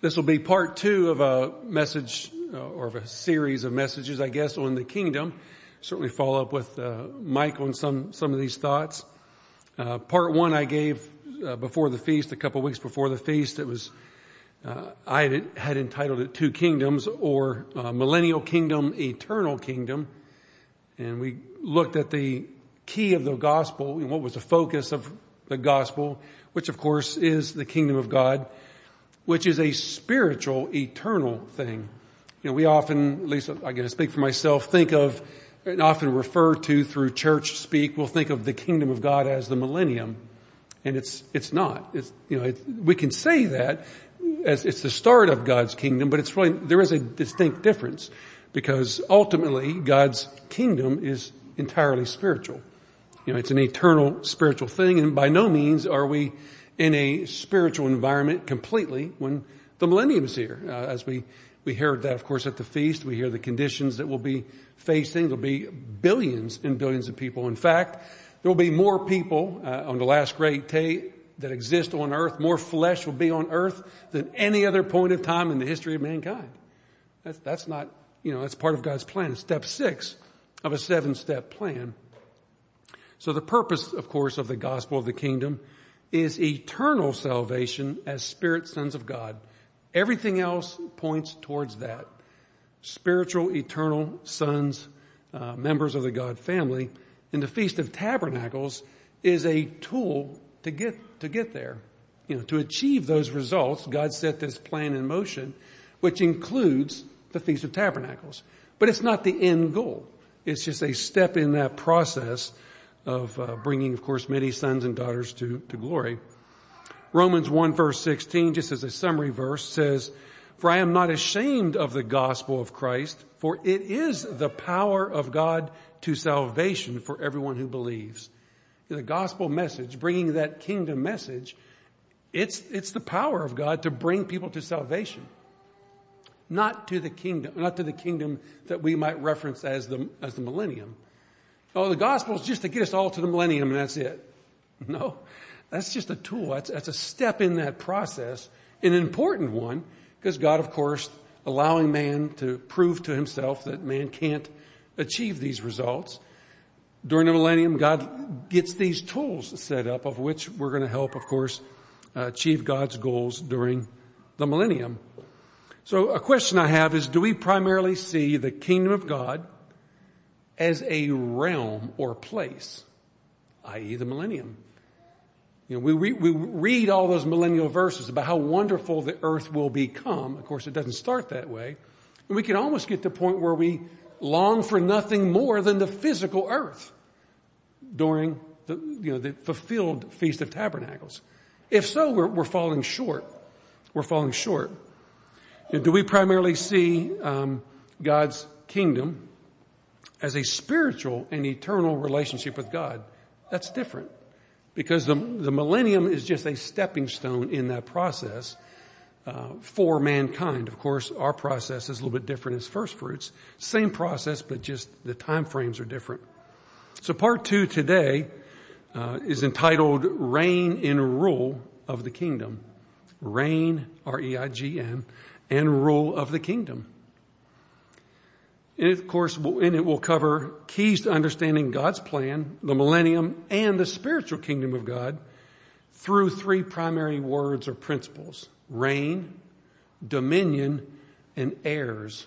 This will be part 2 of a message or of a series of messages, I guess, on the kingdom. Certainly follow up with Mike on some of these thoughts. Part 1 I gave before the feast, a couple of weeks before the feast. It was I had entitled it Two Kingdoms, or Millennial Kingdom, Eternal Kingdom. And we looked at the key of the gospel and what was the focus of the gospel, which of course is the kingdom of God, which is a spiritual, eternal thing. You know, we often, at least I'm going to speak for myself, think of and often refer to through church speak, we'll think of the kingdom of God as the millennium. And it's not. It's, you know, we can say that as it's the start of God's kingdom, but it's really, there is a distinct difference because ultimately God's kingdom is entirely spiritual. You know, it's an eternal spiritual thing, and by no means are we in a spiritual environment completely when the millennium is here. As we heard that, of course, at the feast. We hear the conditions that we'll be facing. There'll be billions and billions of people. In fact, there will be more people on the last great day that exist on earth. More flesh will be on earth than any other point of time in the history of mankind. That's not, you know, that's part of God's plan. It's step 6 of a 7-step plan. So the purpose, of course, of the gospel of the kingdom is eternal salvation as spirit sons of God. Everything else points towards that. Spiritual, eternal sons, members of the God family. And the Feast of Tabernacles is a tool to get there. You know, to achieve those results, God set this plan in motion, which includes the Feast of Tabernacles. But it's not the end goal. It's just a step in that process of bringing, of course, many sons and daughters to glory. Romans 1 verse 16, just as a summary verse, says, "For I am not ashamed of the gospel of Christ, for it is the power of God to salvation for everyone who believes." The gospel message, bringing that kingdom message, it's the power of God to bring people to salvation. Not to the kingdom that we might reference as the millennium. Oh, the gospel is just to get us all to the millennium and that's it. No, that's just a tool. That's a step in that process, an important one, because God, of course, allowing man to prove to himself that man can't achieve these results. During the millennium, God gets these tools set up, of which we're going to help, of course, achieve God's goals during the millennium. So a question I have is, do we primarily see the kingdom of God as a realm or place, i.e. the millennium? You know, we read all those millennial verses about how wonderful the earth will become. Of course, it doesn't start that way. And we can almost get to the point where we long for nothing more than the physical earth during the fulfilled Feast of Tabernacles. If so, we're falling short. We're falling short. And do we primarily see God's kingdom as a spiritual and eternal relationship with God? That's different. Because the millennium is just a stepping stone in that process for mankind. Of course, our process is a little bit different as first fruits. Same process, but just the time frames are different. So part 2 today is entitled Reign and Rule of the Kingdom. Reign, R-E-I-G-N, and Rule of the Kingdom. And of course, in it will cover keys to understanding God's plan, the millennium, and the spiritual kingdom of God through 3 primary words or principles: reign, dominion, and heirs.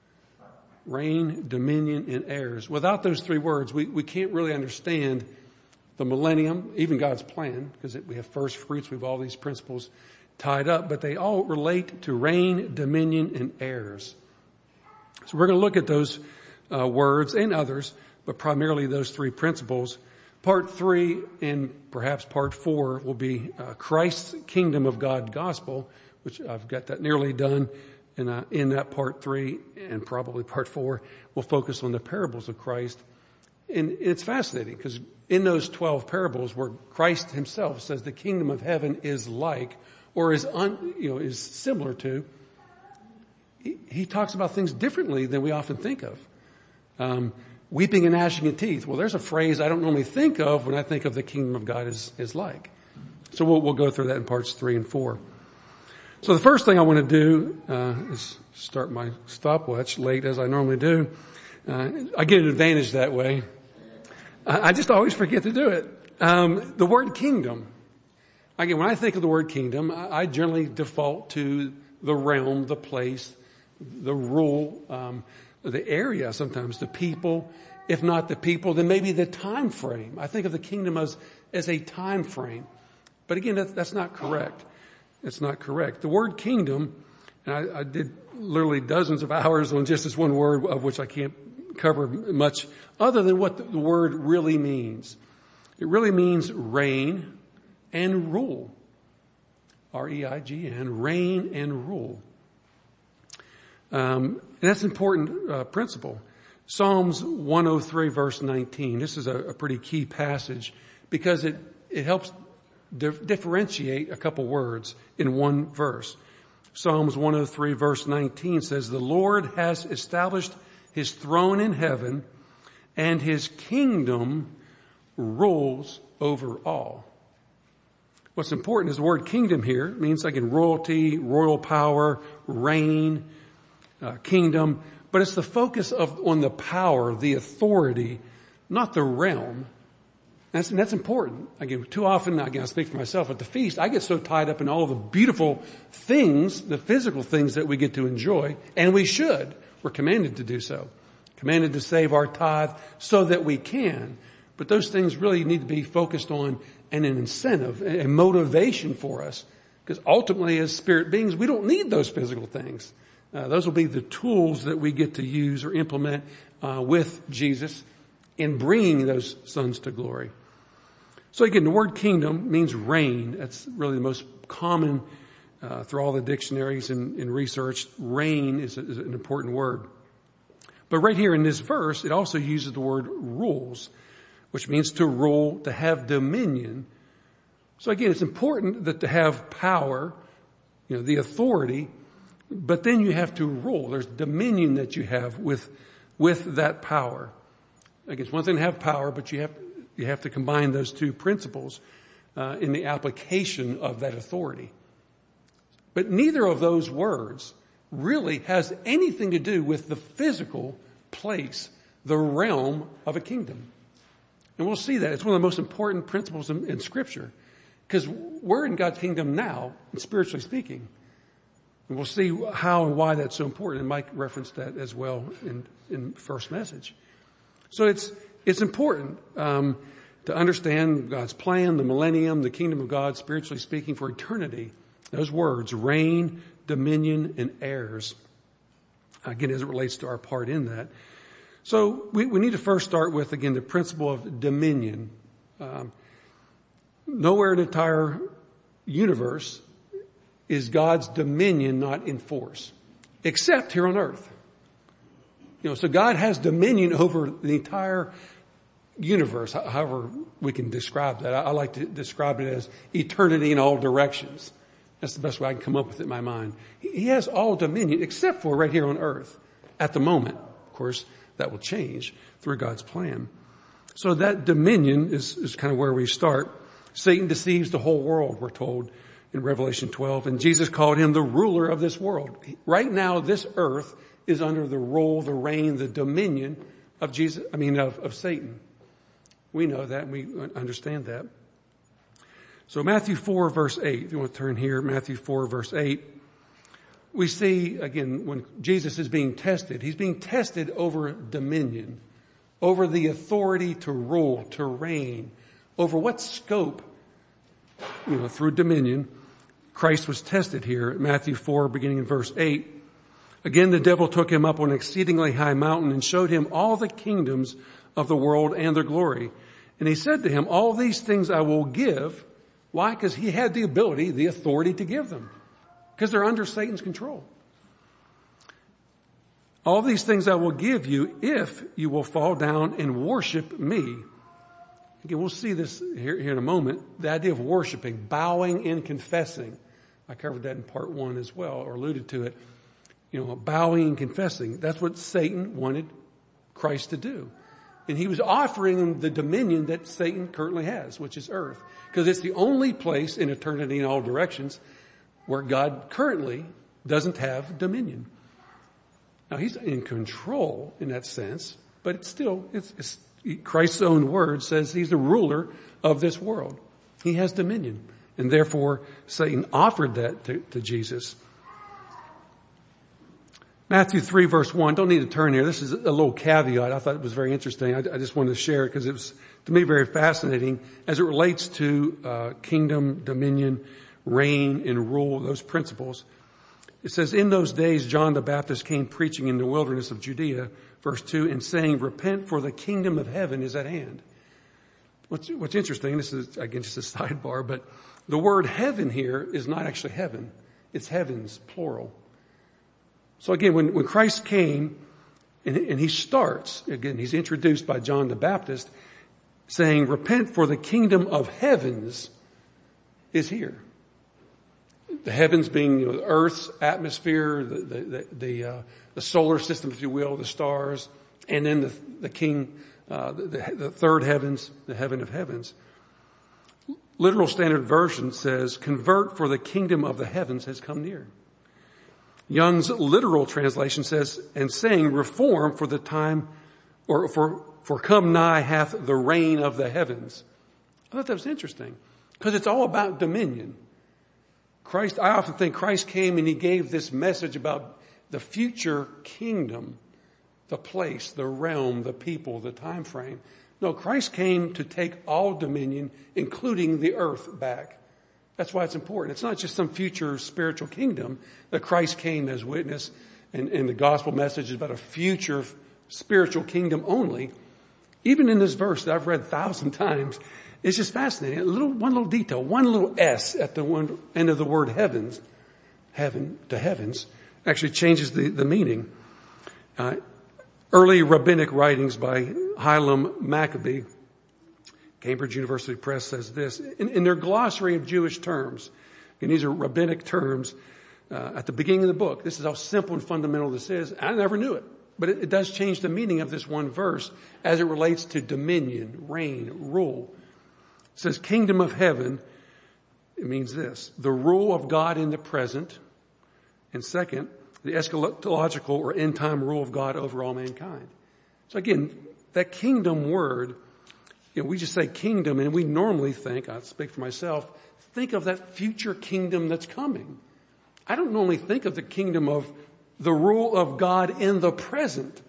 Reign, dominion, and heirs. Without those 3 words, we can't really understand the millennium, even God's plan, because we have first fruits, we have all these principles tied up, but they all relate to reign, dominion, and heirs. So we're going to look at those words and others, but primarily those 3 principles. Part 3 and perhaps part 4 will be Christ's Kingdom of God Gospel, which I've got that nearly done. And in that part 3 and probably part 4, we'll focus on the parables of Christ. And it's fascinating because in those 12 parables where Christ himself says the kingdom of heaven is like or is similar to, he talks about things differently than we often think of. Weeping and gnashing of teeth. Well, there's a phrase I don't normally think of when I think of the kingdom of God is like. So we'll go through that in parts 3 and 4. So the first thing I want to do is start my stopwatch late as I normally do. I get an advantage that way. I just always forget to do it. The word kingdom. Again, when I think of the word kingdom, I generally default to the realm, the place, the rule, the area sometimes, the people. If not the people, then maybe the time frame. I think of the kingdom as a time frame. But again, that's not correct. It's not correct. The word kingdom, and I did literally dozens of hours on just this one word, of which I can't cover much other than what the word really means. It really means reign and rule. R-E-I-G-N, reign and rule. And that's an important principle. Psalms 103 verse 19. This is a pretty key passage because it helps differentiate a couple words in one verse. Psalms 103 verse 19 says, "The Lord has established his throne in heaven, and his kingdom rules over all." What's important is the word kingdom here. It means like in royalty, royal power, reign, kingdom. But it's the focus on the power, the authority, not the realm. And that's important. Again, too often, again, I speak for myself at the feast, I get so tied up in all of the beautiful things, the physical things that we get to enjoy, and we should. We're commanded to do so. Commanded to save our tithe so that we can. But those things really need to be focused on and an incentive, a motivation for us. Because ultimately, as spirit beings, we don't need those physical things. Those will be the tools that we get to use or implement with Jesus in bringing those sons to glory. So again, the word kingdom means reign. That's really the most common through all the dictionaries and research. Reign is an important word. But right here in this verse, it also uses the word rules, which means to rule, to have dominion. So again, it's important that to have power, the authority, but then you have to rule. There's dominion that you have with that power. Again, it's one thing to have power, but you have to combine those two principles in the application of that authority. But neither of those words really has anything to do with the physical place, the realm of a kingdom. And we'll see that. It's one of the most important principles in Scripture. Because we're in God's kingdom now, spiritually speaking. And we'll see how and why that's so important. And Mike referenced that as well in first message. So it's important to understand God's plan, the millennium, the kingdom of God, spiritually speaking, for eternity. Those words, reign, dominion, and heirs. Again, as it relates to our part in that. So we need to first start with, again, the principle of dominion. Nowhere in the entire universe is God's dominion not in force, except here on earth. So God has dominion over the entire universe, however we can describe that. I like to describe it as eternity in all directions. That's the best way I can come up with it in my mind. He has all dominion except for right here on earth at the moment. Of course, that will change through God's plan. So that dominion is kind of where we start. Satan deceives the whole world, we're told in Revelation 12, and Jesus called him the ruler of this world. Right now, this earth is under the rule, the reign, the dominion of of Satan. We know that and we understand that. So Matthew 4 verse 8, if you want to turn here, Matthew 4 verse 8, we see again when Jesus is being tested, he's being tested over dominion, over the authority to rule, to reign, over what scope, through dominion. Christ was tested here at Matthew 4 beginning in verse 8. Again, the devil took him up on an exceedingly high mountain and showed him all the kingdoms of the world and their glory. And he said to him, all these things I will give. Why? Because he had the ability, the authority to give them. Because they're under Satan's control. All these things I will give you if you will fall down and worship me. Again, we'll see this here in a moment. The idea of worshiping, bowing and confessing. I covered that in part 1 as well, or alluded to it. Bowing and confessing. That's what Satan wanted Christ to do. And he was offering him the dominion that Satan currently has, which is earth. Because it's the only place in eternity in all directions where God currently doesn't have dominion. Now, he's in control in that sense, but it's still, it's Christ's own word says he's the ruler of this world. He has dominion. And therefore, Satan offered that to Jesus. Matthew 3, verse 1. Don't need to turn here. This is a little caveat. I thought it was very interesting. I just wanted to share it because it was, to me, very fascinating as it relates to kingdom, dominion, reign, and rule, those principles. It says, in those days, John the Baptist came preaching in the wilderness of Judea, verse 2, and saying, repent, for the kingdom of heaven is at hand. What's interesting, this is, again, just a sidebar, but the word heaven here is not actually heaven. It's heavens, plural. So again, when Christ came, and he starts, again, he's introduced by John the Baptist, saying, repent, for the kingdom of heavens is here. The heavens being, the earth's atmosphere, the solar system, if you will, the stars, and then the king, the third heavens, the heaven of heavens. Literal Standard Version says, convert, for the kingdom of the heavens has come near. Young's literal translation says, and saying, reform, for the time, or for come nigh hath the reign of the heavens. I thought that was interesting, because it's all about dominion. I often think Christ came and he gave this message about the future kingdom, the place, the realm, the people, the time frame. No, Christ came to take all dominion, including the earth, back. That's why it's important. It's not just some future spiritual kingdom that Christ came as witness, and the gospel message is about a future spiritual kingdom only. Even in this verse that I've read 1,000 times, it's just fascinating. One little detail, one little S at the one end of the word heavens, heaven to heavens, actually changes the meaning. Early rabbinic writings by Hilam Maccabee, Cambridge University Press, says this. In their glossary of Jewish terms, and these are rabbinic terms, at the beginning of the book, this is how simple and fundamental this is. I never knew it, but it does change the meaning of this one verse as it relates to dominion, reign, rule. It says kingdom of heaven. It means this: the rule of God in the present, and second, the eschatological or end time rule of God over all mankind. So again, that kingdom word, we just say kingdom, and we normally think, I'll speak for myself, think of that future kingdom that's coming. I don't normally think of the kingdom of the rule of God in the present.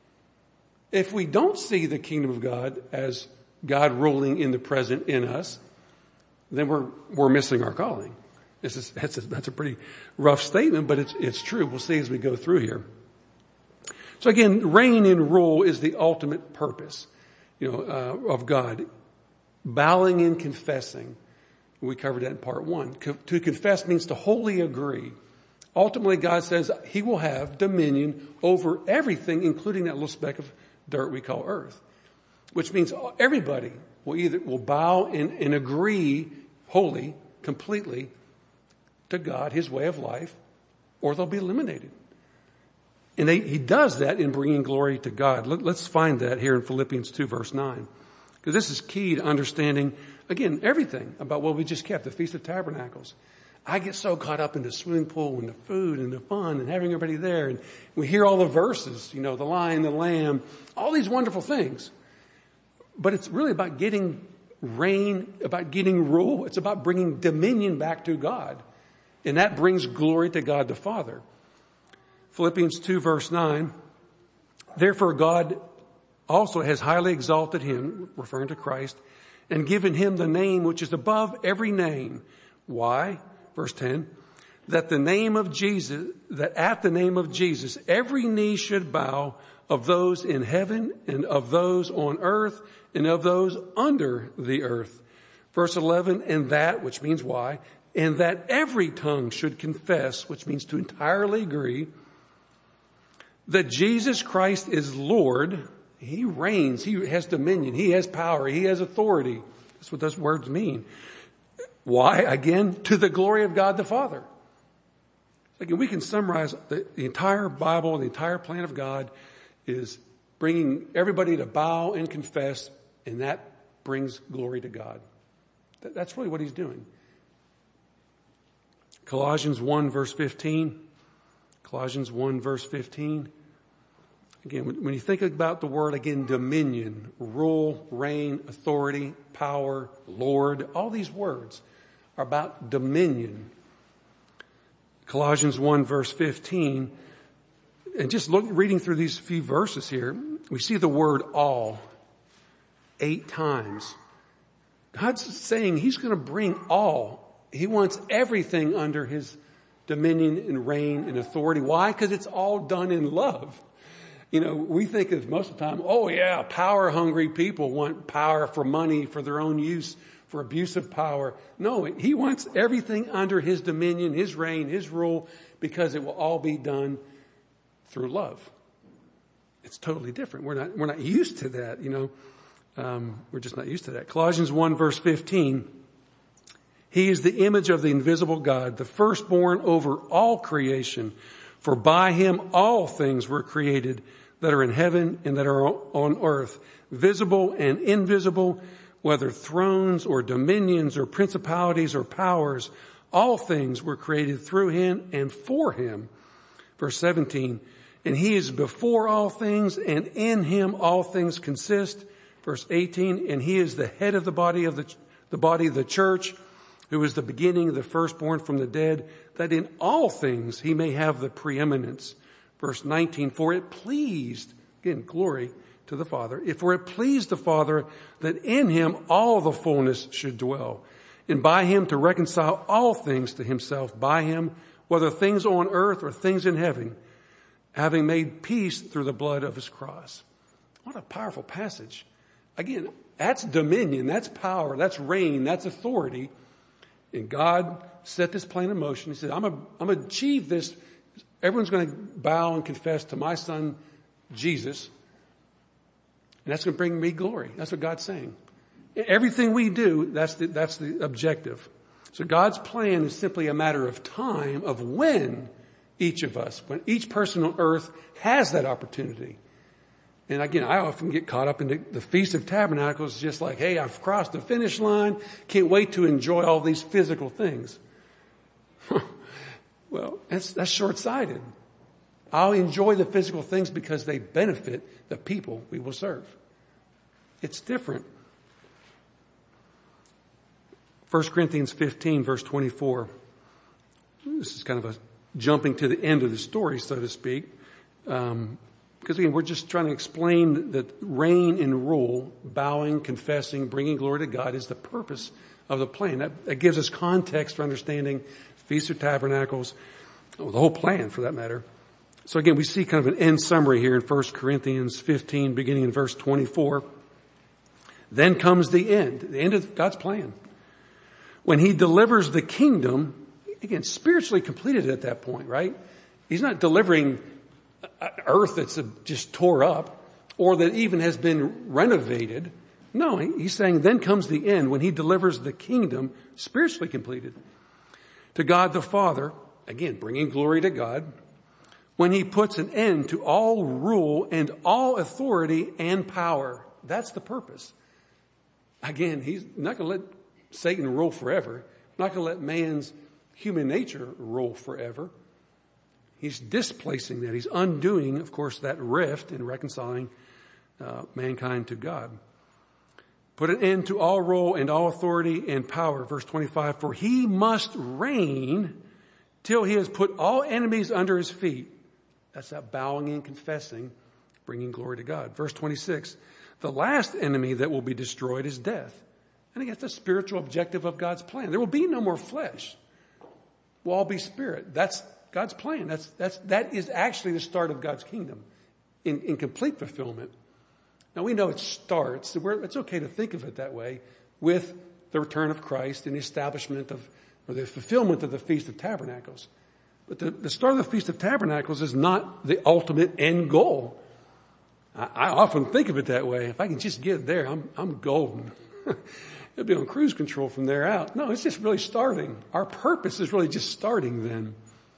If we don't see the kingdom of God as God ruling in the present in us, then we're missing our calling. That's a pretty rough statement, but it's true. We'll see as we go through here. So again, reign and rule is the ultimate purpose, of God. Bowing and confessing. We covered that in part 1. To confess means to wholly agree. Ultimately, God says he will have dominion over everything, including that little speck of dirt we call earth. Which means everybody will bow and agree wholly, completely, to God, his way of life, or they'll be eliminated. And he does that in bringing glory to God. Let's find that here in Philippians 2, verse 9. Because this is key to understanding, again, everything about what we just kept, the Feast of Tabernacles. I get so caught up in the swimming pool and the food and the fun and having everybody there. And we hear all the verses, the lion, the lamb, all these wonderful things. But it's really about getting reign, about getting rule. It's about bringing dominion back to God. And that brings glory to God the Father. Philippians 2 verse 9. Therefore God also has highly exalted him, referring to Christ, and given him the name which is above every name. Why? Verse 10. That at the name of Jesus, every knee should bow, of those in heaven and of those on earth and of those under the earth. Verse 11, and that, which means why, and that every tongue should confess, which means to entirely agree, that Jesus Christ is Lord. He reigns. He has dominion. He has power. He has authority. That's what those words mean. Why? Again, to the glory of God the Father. Again, we can summarize the entire Bible, the entire plan of God is bringing everybody to bow and confess, and that brings glory to God. That's really what he's doing. Colossians 1 verse 15. Colossians 1 verse 15. Again, when you think about the word, again, dominion, rule, reign, authority, power, Lord, all these words are about dominion. Colossians 1 verse 15. And just reading through these few verses here, we see the word all 8 times. God's saying he's going to bring all. He wants everything under his dominion and reign and authority. Why? Because it's all done in love. You know, we think of most of the time, oh yeah, power hungry people want power for money, for their own use, for abuse of power. No, he wants everything under his dominion, his reign, his rule, because it will all be done through love. It's totally different. We're not used to that, you know. We're just not used to that. Colossians 1 verse 15. He is the image of the invisible God, the firstborn over all creation. For by him all things were created that are in heaven and that are on earth, visible and invisible, whether thrones or dominions or principalities or powers. All things were created through him and for him. Verse 17. And he is before all things, and in him all things consist. Verse 18. And he is the head of the body of the church, who is the beginning, the firstborn from the dead, that in all things he may have the preeminence. Verse 19. For it pleased, again, glory to the Father. For it pleased the Father that in him all the fullness should dwell, and by him to reconcile all things to himself, by him, whether things on earth or things in heaven, having made peace through the blood of his cross. What a powerful passage. Again, that's dominion, that's power, that's reign, that's authority. And God set this plan in motion. He said, I'm going to achieve this. Everyone's going to bow and confess to my son, Jesus. And that's going to bring me glory. That's what God's saying. Everything we do, that's the objective. So God's plan is simply a matter of time, of when each of us, when each person on earth has that opportunity. And again, I often get caught up in the Feast of Tabernacles, just like, hey, I've crossed the finish line. Can't wait to enjoy all these physical things. Well, that's short-sighted. I'll enjoy the physical things because they benefit the people we will serve. It's different. 1 Corinthians 15, verse 24. This is kind of a jumping to the end of the story, so to speak. Because again, we're just trying to explain that reign and rule, bowing, confessing, bringing glory to God is the purpose of the plan. That gives us context for understanding Feast of Tabernacles, the whole plan for that matter. So again, we see kind of an end summary here in 1 Corinthians 15, beginning in verse 24. Then comes the end of God's plan. When he delivers the kingdom, again, spiritually completed at that point, right? He's not delivering earth that's just tore up or that even has been renovated. No, he's saying then comes the end when he delivers the kingdom spiritually completed to God the Father, again, bringing glory to God, when he puts an end to all rule and all authority and power. That's the purpose. Again, he's not going to let Satan rule forever. Not going to let man's human nature rule forever. He's displacing that. He's undoing, of course, that rift and reconciling mankind to God. Put an end to all rule and all authority and power. Verse 25, for he must reign till he has put all enemies under his feet. That's that bowing and confessing, bringing glory to God. Verse 26, the last enemy that will be destroyed is death. And again, that's the spiritual objective of God's plan. There will be no more flesh. We'll all be spirit. That's God's plan. That is actually the start of God's kingdom in complete fulfillment. Now we know it starts, it's okay to think of it that way, with the return of Christ and the establishment of, or the fulfillment of the Feast of Tabernacles. But the start of the Feast of Tabernacles is not the ultimate end goal. I often think of it that way. If I can just get there, I'm golden. It'll be on cruise control from there out. No, it's just really starting. Our purpose is really just starting then.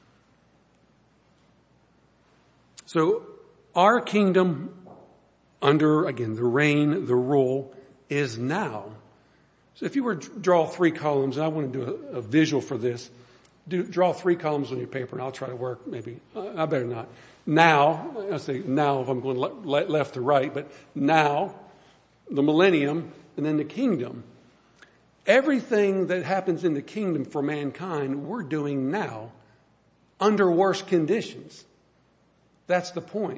So our kingdom under, again, the reign, the rule is now. So if you were to draw 3 columns, and I want to do a visual for this. Draw 3 columns on your paper, and I'll try to work maybe. I better not. Now, I'll say now if I'm going left to right, but now, the millennium, and then the kingdom. Everything that happens in the kingdom for mankind, we're doing now under worse conditions. That's the point.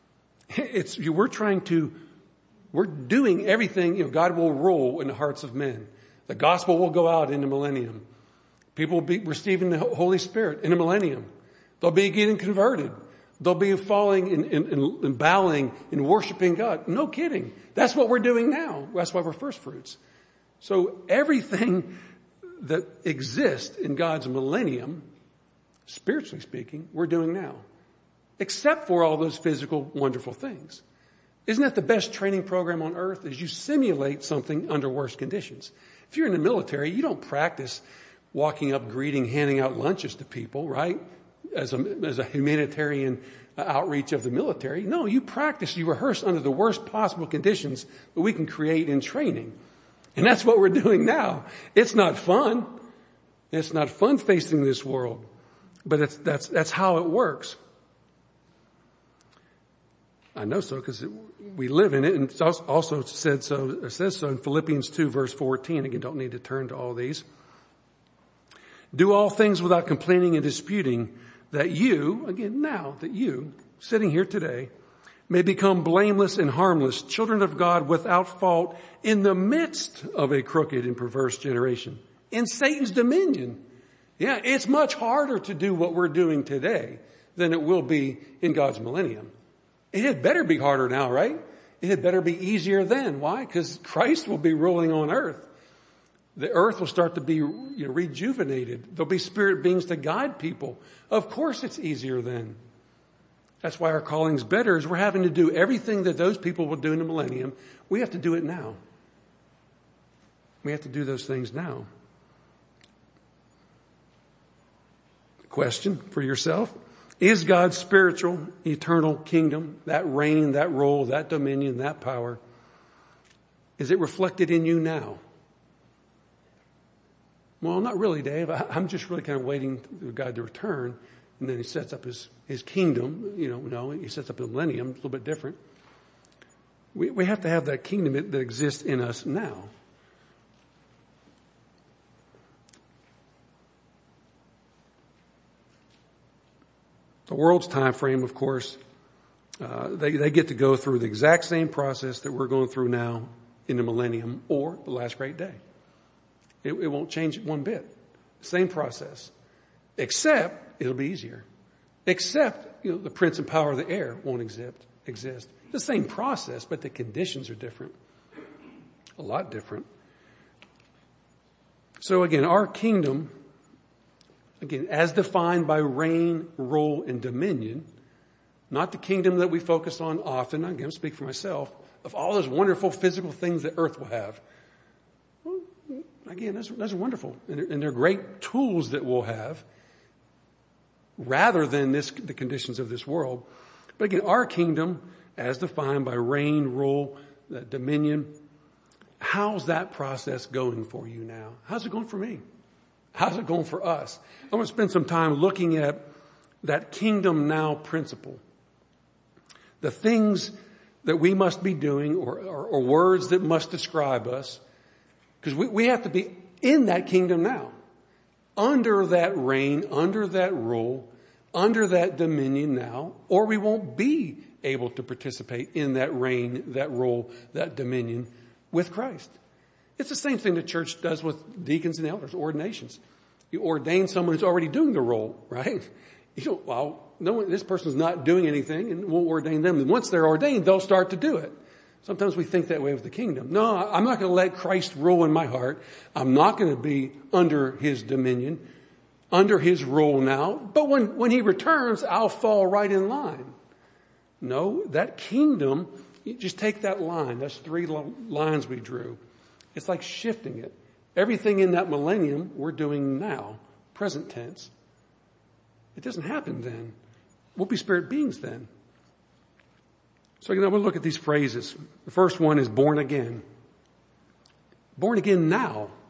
We're doing everything, God will rule in the hearts of men. The gospel will go out in the millennium. People will be receiving the Holy Spirit in the millennium. They'll be getting converted. They'll be falling and bowing and worshiping God. No kidding. That's what we're doing now. That's why we're first fruits. So everything that exists in God's millennium, spiritually speaking, we're doing now. Except for all those physical, wonderful things. Isn't that the best training program on earth? Is you simulate something under worse conditions. If you're in the military, you don't practice walking up, greeting, handing out lunches to people, right? As a humanitarian outreach of the military. No, you rehearse under the worst possible conditions that we can create in training. And that's what we're doing now. It's not fun. It's not fun facing this world. But that's how it works. I know so because we live in it, and it also says so in Philippians 2, verse 14. Again, don't need to turn to all these. Do all things without complaining and disputing, that you, sitting here today, may become blameless and harmless, children of God without fault, in the midst of a crooked and perverse generation, in Satan's dominion. Yeah, it's much harder to do what we're doing today than it will be in God's millennium. It had better be harder now, right? It had better be easier then. Why? Because Christ will be ruling on earth. The earth will start to be rejuvenated. There'll be spirit beings to guide people. Of course it's easier then. That's why our calling's better, is we're having to do everything that those people will do in the millennium. We have to do it now. We have to do those things now. Question for yourself. Is God's spiritual, eternal kingdom, that reign, that rule, that dominion, that power, is it reflected in you now? Well, not really, Dave. I'm just really kind of waiting for God to return. And then he sets up his kingdom. He sets up the millennium, a little bit different. We have to have that kingdom that exists in us now. The world's time frame, of course, they get to go through the exact same process that we're going through now in the millennium or the last great day. It won't change one bit. Same process. Except it'll be easier. Except, the prince and power of the air won't exist. The same process, but the conditions are different. A lot different. So again, our kingdom, as defined by reign, rule, and dominion, not the kingdom that we focus on often, I'm going to speak for myself, of all those wonderful physical things that earth will have. Well, again, those are wonderful. And they're great tools that we'll have rather than the conditions of this world. But again, our kingdom, as defined by reign, rule, dominion, how's that process going for you now? How's it going for me? How's it going for us? I want to spend some time looking at that kingdom now principle. The things that we must be doing or words that must describe us. Because we have to be in that kingdom now. Under that reign, under that rule, under that dominion now, or we won't be able to participate in that reign, that rule, that dominion with Christ. It's the same thing the church does with deacons and elders, ordinations. You ordain someone who's already doing the role, right? This person's not doing anything, and we'll ordain them. And once they're ordained, they'll start to do it. Sometimes we think that way with the kingdom. No, I'm not going to let Christ rule in my heart. I'm not going to be under his dominion, under his rule now. But when he returns, I'll fall right in line. No, that kingdom, you just take that line. That's 3 lines we drew. It's like shifting it. Everything in that millennium we're doing now, present tense. It doesn't happen then. We'll be spirit beings then. So I'm going to look at these phrases. The first one is born again. Born again now.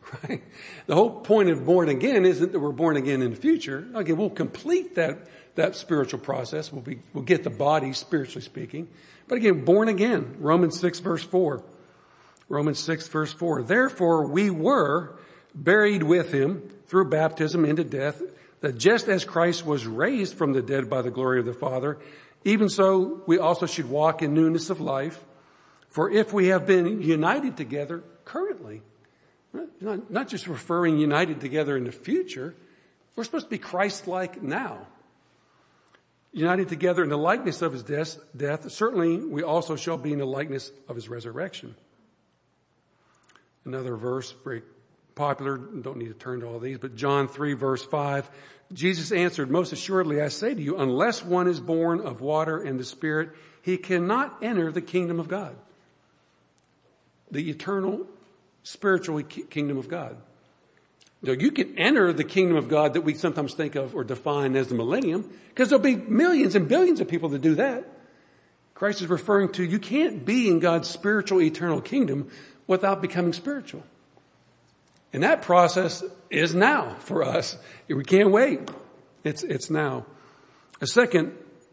right? The whole point of born again isn't that we're born again in the future. Okay, we'll complete that spiritual process. We'll get the body, spiritually speaking. But again, born again. Romans 6 verse 4. Romans 6 verse 4. Therefore we were buried with him through baptism into death, that just as Christ was raised from the dead by the glory of the Father, even so we also should walk in newness of life. For if we have been united together currently, not just referring united together in the future, we're supposed to be Christ-like now. United together in the likeness of his death, certainly we also shall be in the likeness of his resurrection. Another verse, very popular, don't need to turn to all these, but John 3 verse 5, Jesus answered, most assuredly I say to you, unless one is born of water and the Spirit, he cannot enter the kingdom of God. The eternal spiritual kingdom of God. Now, you can enter the kingdom of God that we sometimes think of or define as the millennium, because there'll be millions and billions of people that do that. Christ is referring to you can't be in God's spiritual eternal kingdom without becoming spiritual. And that process is now for us. We can't wait. It's now. A second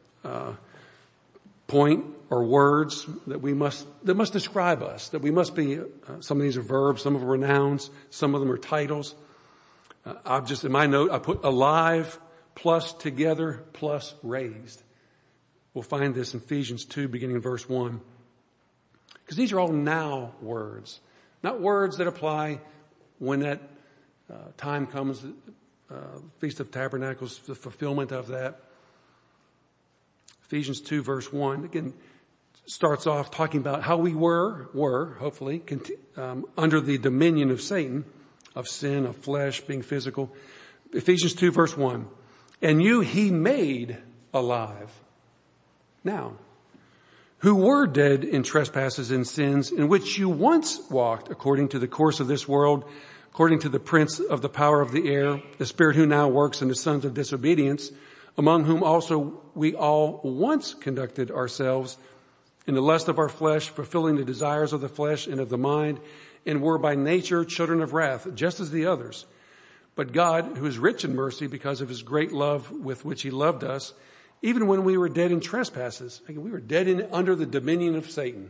point or words that must describe us, that we must be, some of these are verbs, some of them are nouns, some of them are titles. I've just, in my note, I put alive plus together plus raised. We'll find this in Ephesians 2, beginning in verse 1. Because these are all now words, not words that apply when that time comes, Feast of Tabernacles, the fulfillment of that. Ephesians 2 verse 1, again, starts off talking about how we were hopefully, under the dominion of Satan, of sin, of flesh, being physical. Ephesians 2 verse 1, and you he made alive. Now, who were dead in trespasses and sins, in which you once walked according to the course of this world, according to the prince of the power of the air, the spirit who now works in the sons of disobedience, among whom also we all once conducted ourselves in the lust of our flesh, fulfilling the desires of the flesh and of the mind, and were by nature children of wrath, just as the others. But God, who is rich in mercy because of his great love with which he loved us, even when we were dead in trespasses, we were dead under the dominion of Satan,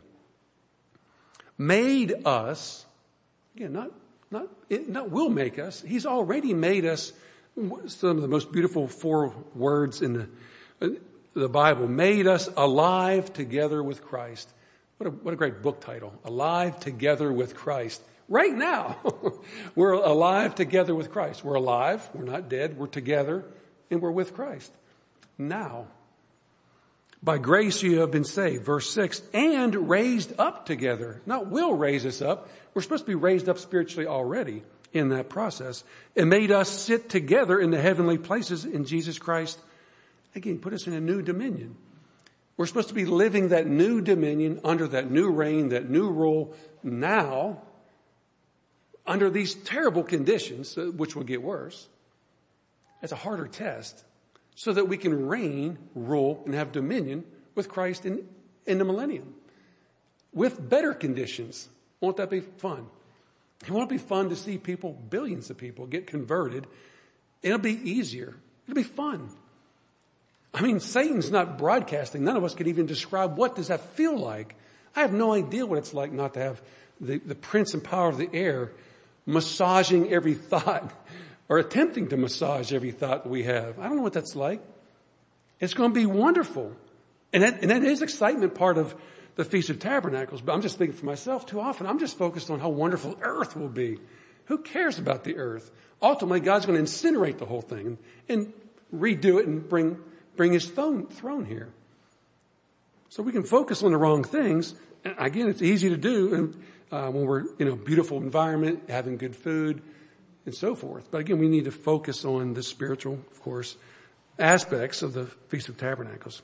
made us, again, not will make us, he's already made us, some of the most beautiful 4 words in the Bible, made us alive together with Christ. What a great book title, Alive Together with Christ. Right now, we're alive together with Christ. We're alive, we're not dead, we're together, and we're with Christ. Now, by grace you have been saved, verse 6, and raised up together. Not will raise us up. We're supposed to be raised up spiritually already in that process, and made us sit together in the heavenly places in Jesus Christ. Again, put us in a new dominion. We're supposed to be living that new dominion under that new reign, that new rule now, under these terrible conditions, which will get worse. It's a harder test, so that we can reign, rule, and have dominion with Christ in the millennium. With better conditions. Won't that be fun? Won't it be fun to see people, billions of people, get converted? It'll be easier. It'll be fun. I mean, Satan's not broadcasting. None of us can even describe what does that feel like. I have no idea what it's like not to have the prince and power of the air massaging every thought or attempting to massage every thought that we have. I don't know what that's like. It's going to be wonderful. And that is excitement part of the Feast of Tabernacles. But I'm just thinking for myself, too often I'm just focused on how wonderful earth will be. Who cares about the earth? Ultimately, God's going to incinerate the whole thing and redo it and bring his throne here. So we can focus on the wrong things. And again, it's easy to do when we're in a beautiful environment, having good food, and so forth. But again, we need to focus on the spiritual, of course, aspects of the Feast of Tabernacles.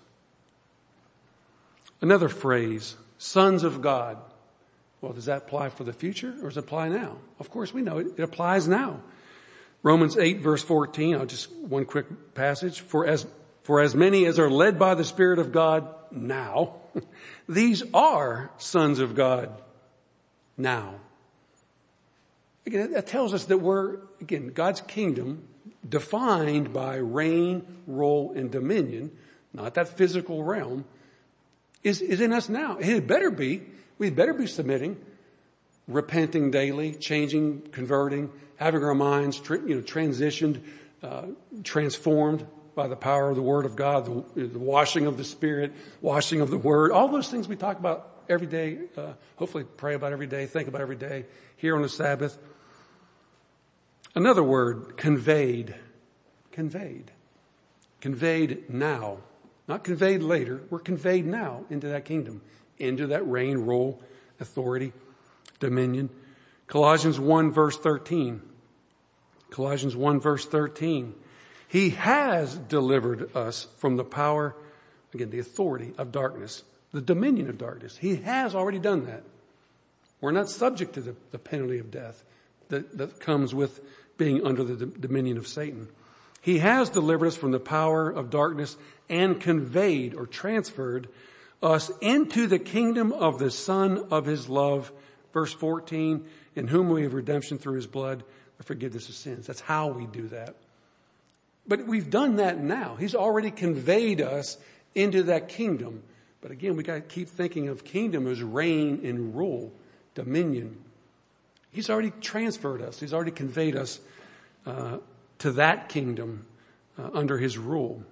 Another phrase, sons of God. Well, does that apply for the future or does it apply now? Of course, we know it applies now. Romans 8 verse 14, just one quick passage. For as many as are led by the Spirit of God now, these are sons of God now. Again, that tells us that we're, again, God's kingdom defined by reign, rule, and dominion, not that physical realm, is in us now. It better be. We better be submitting, repenting daily, changing, converting, having our minds transitioned, transformed by the power of the Word of God, the washing of the Spirit, washing of the Word, all those things we talk about every day, hopefully pray about every day, think about every day, here on the Sabbath. Another word, conveyed. Conveyed. Conveyed now. Not conveyed later. We're conveyed now into that kingdom, into that reign, rule, authority, dominion. Colossians 1 verse 13. Colossians 1 verse 13. He has delivered us from the power, again, the authority of darkness, the dominion of darkness. He has already done that. We're not subject to the penalty of death that comes with being under the dominion of Satan. He has delivered us from the power of darkness and conveyed or transferred us into the kingdom of the Son of His love. Verse 14, in whom we have redemption through His blood, the forgiveness of sins. That's how we do that. But we've done that now. He's already conveyed us into that kingdom. But again, we got to keep thinking of kingdom as reign and rule, dominion. He's already transferred us. He's already conveyed us to that kingdom under His rule.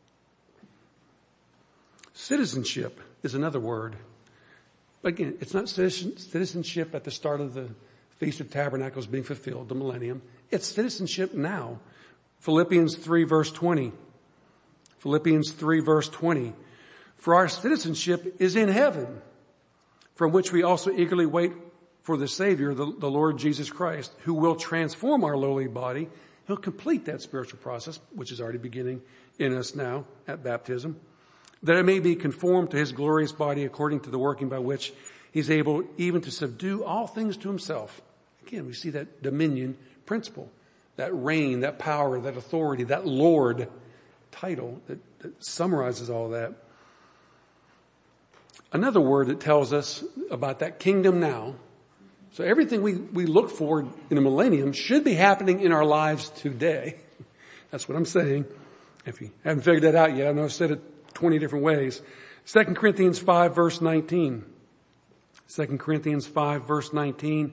Citizenship is another word. But again, it's not citizenship at the start of the Feast of Tabernacles being fulfilled, the millennium. It's citizenship now. Philippians 3 verse 20. Philippians 3 verse 20. For our citizenship is in heaven, from which we also eagerly wait for the Savior, the Lord Jesus Christ, who will transform our lowly body. He'll complete that spiritual process, which is already beginning in us now at baptism, that it may be conformed to His glorious body according to the working by which He's able even to subdue all things to Himself. Again, we see that dominion principle, that reign, that power, that authority, that Lord title that summarizes all that. Another word that tells us about that kingdom now. So everything we look for in a millennium should be happening in our lives today. That's what I'm saying. If you haven't figured that out yet, I know I've said it 20 different ways. 2 Corinthians 5 verse 19. 2 Corinthians 5 verse 19.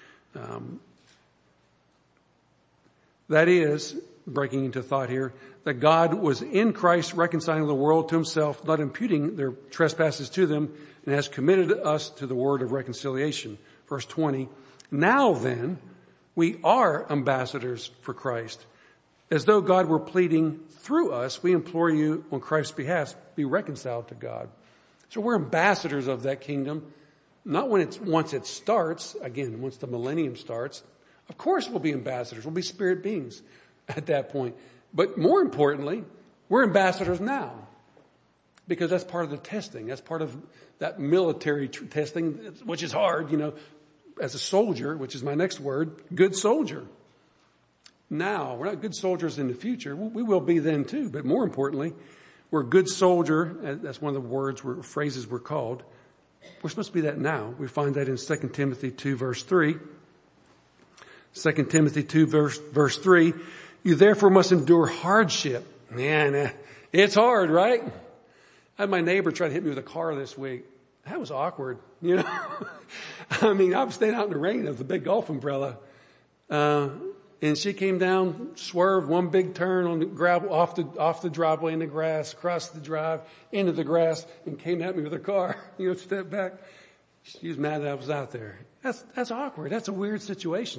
That is, breaking into thought here, that God was in Christ reconciling the world to Himself, not imputing their trespasses to them, and has committed us to the word of reconciliation. Verse 20, now then, we are ambassadors for Christ. As though God were pleading through us, we implore you on Christ's behalf, be reconciled to God. So we're ambassadors of that kingdom, not once it starts, again, once the millennium starts. Of course we'll be ambassadors. We'll be spirit beings at that point. But more importantly, we're ambassadors now, because that's part of the testing. That's part of that military testing, which is hard, as a soldier, which is my next word, good soldier. Now, we're not good soldiers in the future. We will be then too, but more importantly, we're a good soldier. That's one of the phrases we're called. We're supposed to be that now. We find that in 2 Timothy 2 verse 3. 2 Timothy 2 verse 3. You therefore must endure hardship. Man, it's hard, right? I had my neighbor try to hit me with a car this week. That was awkward, I mean, I was staying out in the rain with a big golf umbrella. And she came down, swerved one big turn on the gravel, off the driveway in the grass, across the drive, into the grass, and came at me with her car. Step back. She was mad that I was out there. That's awkward. That's a weird situation.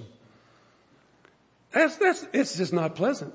It's just not pleasant.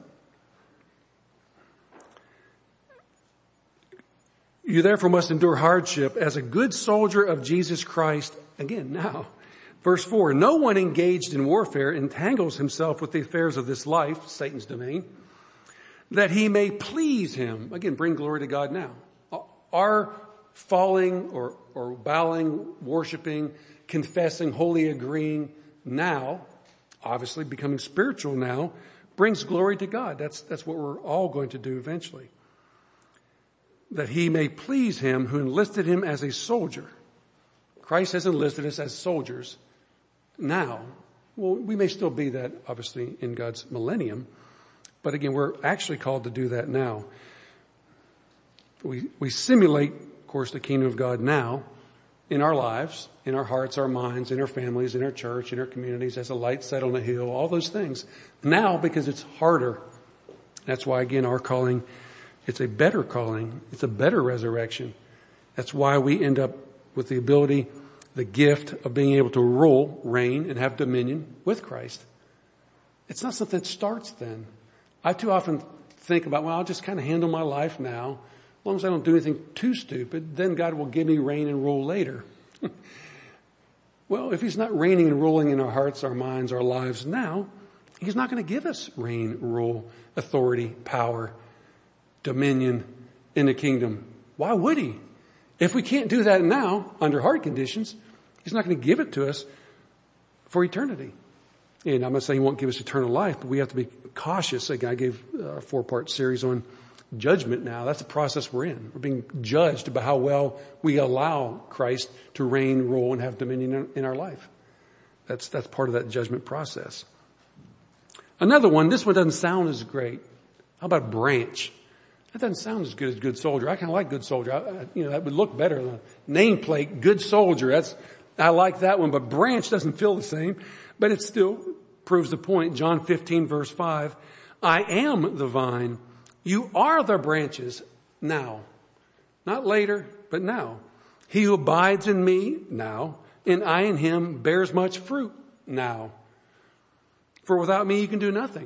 You therefore must endure hardship as a good soldier of Jesus Christ. Again, now, verse 4, no one engaged in warfare entangles himself with the affairs of this life, Satan's domain, that he may please him. Again, bring glory to God now. Our falling or bowing, worshiping, confessing, wholly agreeing now, obviously becoming spiritual now, brings glory to God. That's what we're all going to do eventually. That he may please him who enlisted him as a soldier. Christ has enlisted us as soldiers now Well, we may still be that, obviously, in God's millennium. But again, we're actually called to do that now. We simulate, of course, the kingdom of God now in our lives, in our hearts, our minds, in our families, in our church, in our communities, as a light set on a hill, all those things. Now, because it's harder. That's why, again, our calling, it's a better calling. It's a better resurrection. That's why we end up with the ability, the gift of being able to rule, reign, and have dominion with Christ. It's not something that starts then. I too often think about, well, I'll just kind of handle my life now. As long as I don't do anything too stupid, then God will give me reign and rule later. Well, if he's not reigning and ruling in our hearts, our minds, our lives now, he's not going to give us reign, rule, authority, power, dominion in the kingdom. Why would he? If we can't do that now, under hard conditions, he's not going to give it to us for eternity. And I'm not saying he won't give us eternal life, but we have to be cautious. Like I gave a 4-part series on judgment now. That's the process we're in. We're being judged by how well we allow Christ to reign, rule, and have dominion in our life. That's part of that judgment process. Another one, this one doesn't sound as great. How about branch? That doesn't sound as good as good soldier. I kind of like good soldier. That would look better. The nameplate, good soldier. I like that one, but branch doesn't feel the same. But it still proves the point. John 15, verse 5. I am the vine. You are the branches now. Not later, but now. He who abides in me now, and I in him bears much fruit now. For without me you can do nothing.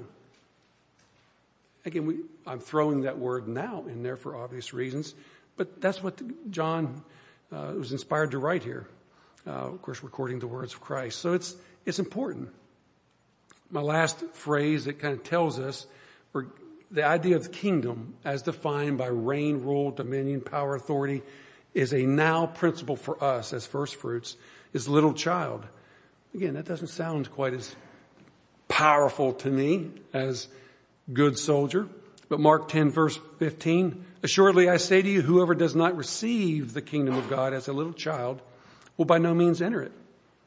Again, I'm throwing that word now in there for obvious reasons, but that's what John was inspired to write here. Of course, recording the words of Christ. So it's important. My last phrase that kind of tells us the idea of the kingdom as defined by reign, rule, dominion, power, authority is a now principle for us as first fruits, is little child. Again, that doesn't sound quite as powerful to me as good soldier. But Mark 10 verse 15, assuredly I say to you, whoever does not receive the kingdom of God as a little child will by no means enter it.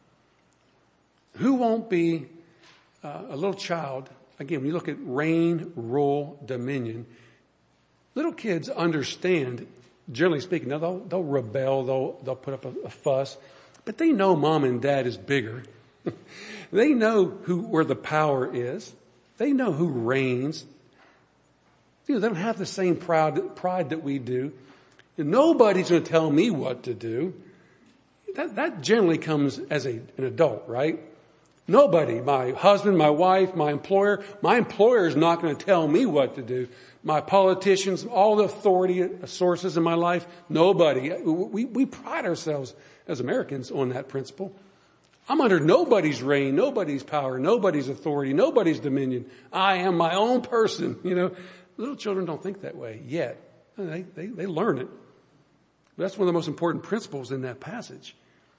Who won't be a little child? Again, when you look at reign, rule, dominion, little kids understand, generally speaking, now they'll rebel, they'll put up a fuss, but they know mom and dad is bigger. They know where the power is. They know who reigns. They don't have the same pride that we do. Nobody's going to tell me what to do. That generally comes as an adult, right? Nobody, my husband, my wife, my employer is not going to tell me what to do. My politicians, all the authority sources in my life, nobody. We pride ourselves as Americans on that principle. I'm under nobody's reign, nobody's power, nobody's authority, nobody's dominion. I am my own person. Little children don't think that way yet. They learn it. That's one of the most important principles in that passage.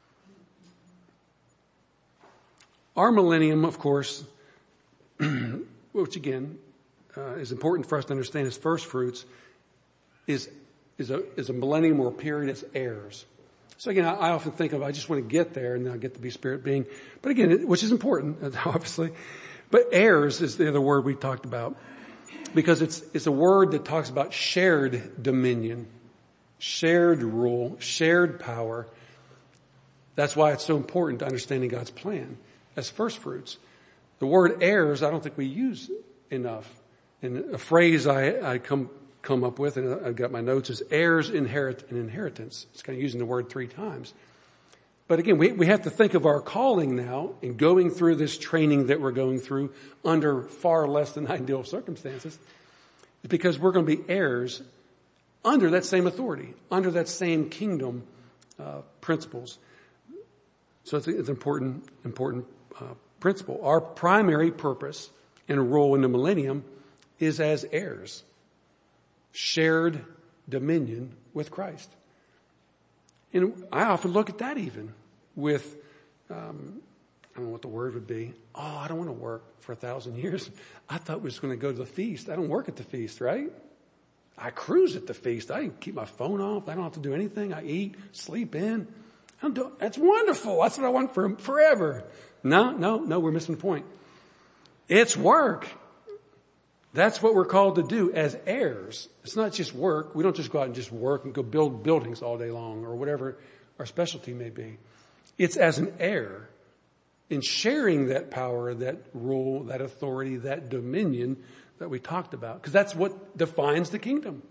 Our millennium, of course, which again is important for us to understand as first fruits, is a millennium or a period as heirs. So again, I often think of, I just want to get there and then I'll get to be spirit being. But again, which is important, obviously. But heirs is the other word we talked about. Because it's a word that talks about shared dominion, shared rule, shared power. That's why it's so important to understanding God's plan as first fruits. The word heirs, I don't think we use enough. And a phrase I come up with, and I've got my notes, is heirs inherit an inheritance. It's kind of using the word 3 times. But again, we have to think of our calling now in going through this training that we're going through under far less than ideal circumstances, because we're going to be heirs under that same authority, under that same kingdom principles. So it's an important principle. Our primary purpose and role in the millennium is as heirs, shared dominion with Christ. And I often look at that even with, I don't know what the word would be. Oh, I don't want to work for 1,000 years. I thought we was going to go to the feast. I don't work at the feast, right? I cruise at the feast. I keep my phone off. I don't have to do anything. I eat, sleep in. That's wonderful. That's what I want for forever. No, we're missing the point. It's work. That's what we're called to do as heirs. It's not just work. We don't just go out and just work and go build buildings all day long or whatever our specialty may be. It's as an heir in sharing that power, that rule, that authority, that dominion that we talked about. Because that's what defines the kingdom.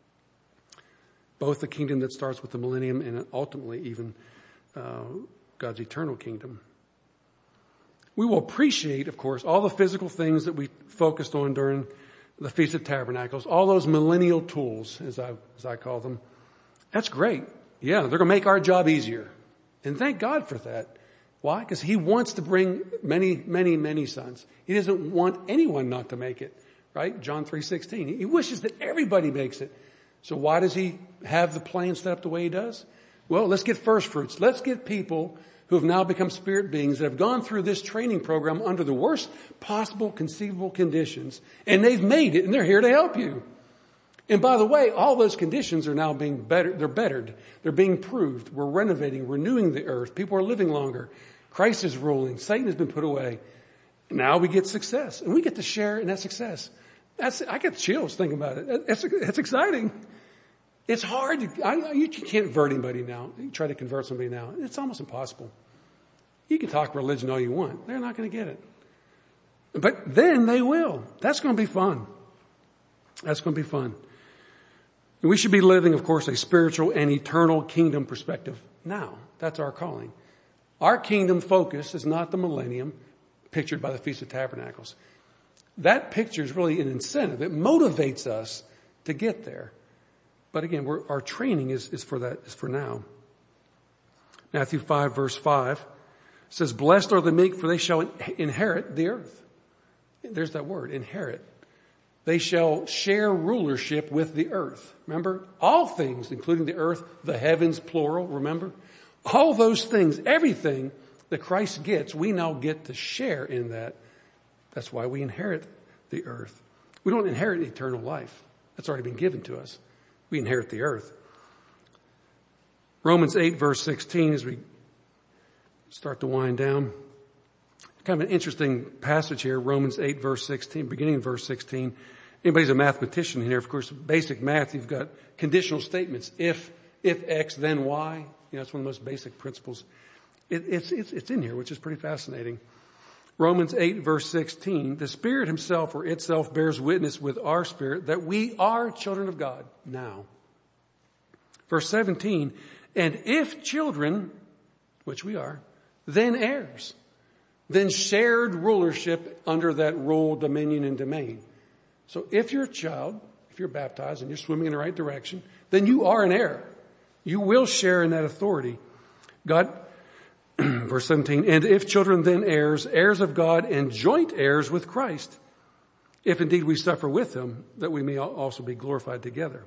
Both the kingdom that starts with the millennium and ultimately even God's eternal kingdom. We will appreciate, of course, all the physical things that we focused on during the Feast of Tabernacles, all those millennial tools, as I call them. That's great. Yeah, they're going to make our job easier. And thank God for that. Why? Because he wants to bring many, many, many sons. He doesn't want anyone not to make it, right? John 3:16. He wishes that everybody makes it. So why does he have the plan set up the way he does? Well, let's get first fruits. Let's get people who have now become spirit beings that have gone through this training program under the worst possible conceivable conditions, and they've made it, and they're here to help you. And by the way, all those conditions are now being bettered. They're bettered. They're being proved. We're renovating, renewing the earth. People are living longer. Christ is ruling. Satan has been put away. Now we get success, and we get to share in that success. I get chills thinking about it. It's exciting. It's hard. You can't convert anybody now. You try to convert somebody now. It's almost impossible. You can talk religion all you want. They're not going to get it. But then they will. That's going to be fun. That's going to be fun. And we should be living, of course, a spiritual and eternal kingdom perspective now. That's our calling. Our kingdom focus is not the millennium pictured by the Feast of Tabernacles. That picture is really an incentive. It motivates us to get there. But again, our training is for that, is for now. Matthew 5 verse 5 says, "Blessed are the meek, for they shall inherit the earth." There's that word, inherit. They shall share rulership with the earth. Remember, all things, including the earth, the heavens, plural, remember? All those things, everything that Christ gets, we now get to share in that. That's why we inherit the earth. We don't inherit eternal life. That's already been given to us. We inherit the earth. Romans 8 verse 16, as we start to wind down. Kind of an interesting passage here, Romans 8 verse 16, beginning in verse 16. Anybody's a mathematician here, of course, basic math, you've got conditional statements. If X, then Y. You know, it's one of the most basic principles. It's in here, which is pretty fascinating. Romans 8 verse 16, the Spirit himself or itself bears witness with our spirit that we are children of God now. Verse 17, and if children, which we are, then heirs, then shared rulership under that rule, dominion, and domain. So if you're a child, if you're baptized and you're swimming in the right direction, then you are an heir. You will share in that authority. God, verse 17, and if children then heirs, heirs of God and joint heirs with Christ, if indeed we suffer with him, that we may also be glorified together.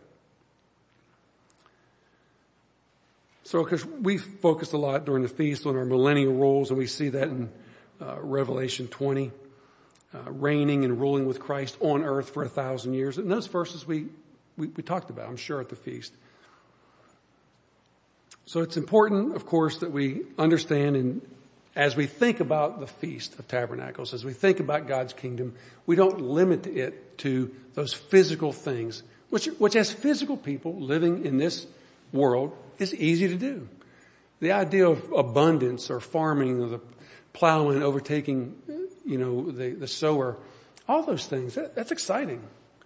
So, because we focused a lot during the feast on our millennial rules, and we see that in Revelation 20, reigning and ruling with Christ on earth for 1,000 years. And those verses we talked about, I'm sure, at the feast. So it's important, of course, that we understand, and as we think about the Feast of Tabernacles, as we think about God's kingdom, we don't limit it to those physical things, which as physical people living in this world is easy to do. The idea of abundance or farming or the plowman overtaking, the sower, all those things, that's exciting.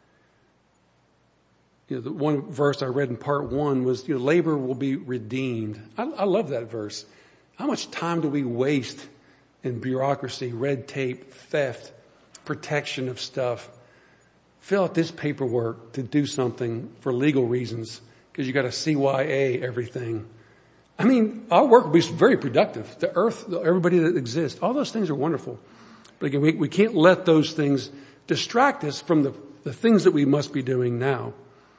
The one verse I read in part 1 was, labor will be redeemed. I love that verse. How much time do we waste in bureaucracy, red tape, theft, protection of stuff? Fill out this paperwork to do something for legal reasons because you got to CYA everything. I mean, our work will be very productive. The earth, everybody that exists, all those things are wonderful. But again, we can't let those things distract us from the things that we must be doing now.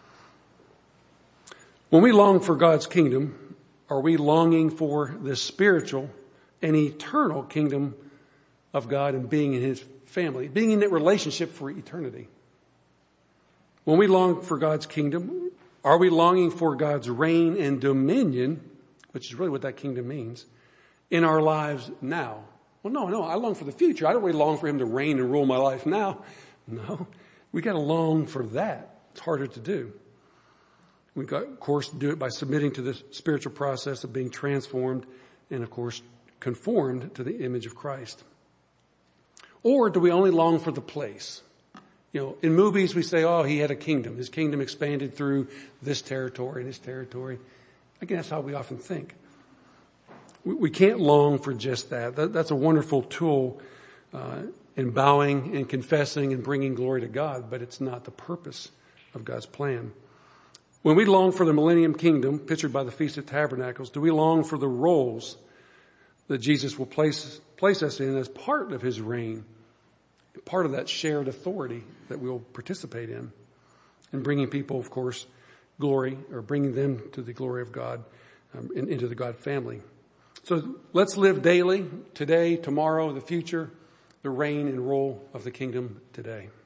When we long for God's kingdom, are we longing for the spiritual and eternal kingdom of God and being in his family, being in that relationship for eternity? When we long for God's kingdom, are we longing for God's reign and dominion which is really what that kingdom means, in our lives now. Well, no, I long for the future. I don't really long for him to reign and rule my life now. No, we got to long for that. It's harder to do. We got, of course, to do it by submitting to the spiritual process of being transformed and, of course, conformed to the image of Christ. Or do we only long for the place? You know, in movies we say, oh, he had a kingdom. His kingdom expanded through this territory and this territory. Again, that's how we often think. We can't long for just that. That's a wonderful tool in bowing and confessing and bringing glory to God, but it's not the purpose of God's plan. When we long for the millennium kingdom, pictured by the Feast of Tabernacles, do we long for the roles that Jesus will place us in as part of his reign, part of that shared authority that we'll participate in, and bringing people, of course, glory, or bringing them to the glory of God, into the God family. So let's live daily, today, tomorrow, the future, the reign and rule of the kingdom today.